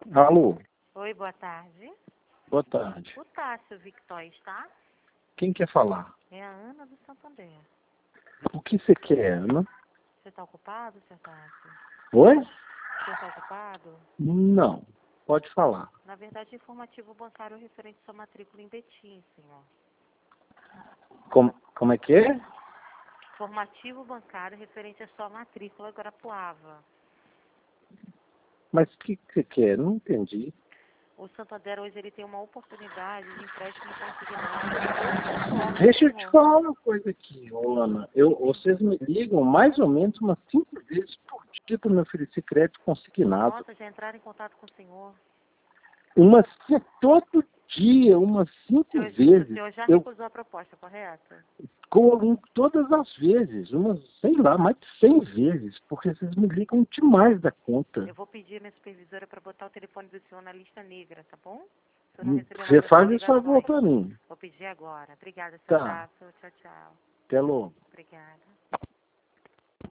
Alô, Oi, boa tarde. boa tarde. O Tássio Victor está? Quem quer falar? É a Ana do Santander. O que você quer, Ana? Você está ocupado, Sr. Tássio? Oi? Você está ocupado? Não, pode falar. Na verdade, informativo bancário referente à sua matrícula em Betim, senhor. Como é que é? Informativo bancário referente à sua matrícula Guarapuava. Mas o que você quer? Não entendi. O Santander hoje ele tem uma oportunidade de empréstimo consignado de 25 anos, Deixa eu te senhor. falar uma coisa aqui, ô Ana. Vocês me ligam mais ou menos umas 5 vezes por dia para me oferecer crédito consignado. Nossa, já entraram em contato com o senhor. Todo dia, umas 5 O vezes. senhor já Eu recusou a proposta, correto? colo todas as vezes, umas, sei lá, mais de 100 vezes, porque vocês me ligam demais da conta. Eu vou pedir a minha supervisora para botar o telefone do senhor na lista negra, tá bom? Se eu não receber Você mais essas faz esse favor ligações. para mim. Vou pedir agora. Obrigada, seu Tá, Tasso. Tchau, tchau. até logo. Obrigada.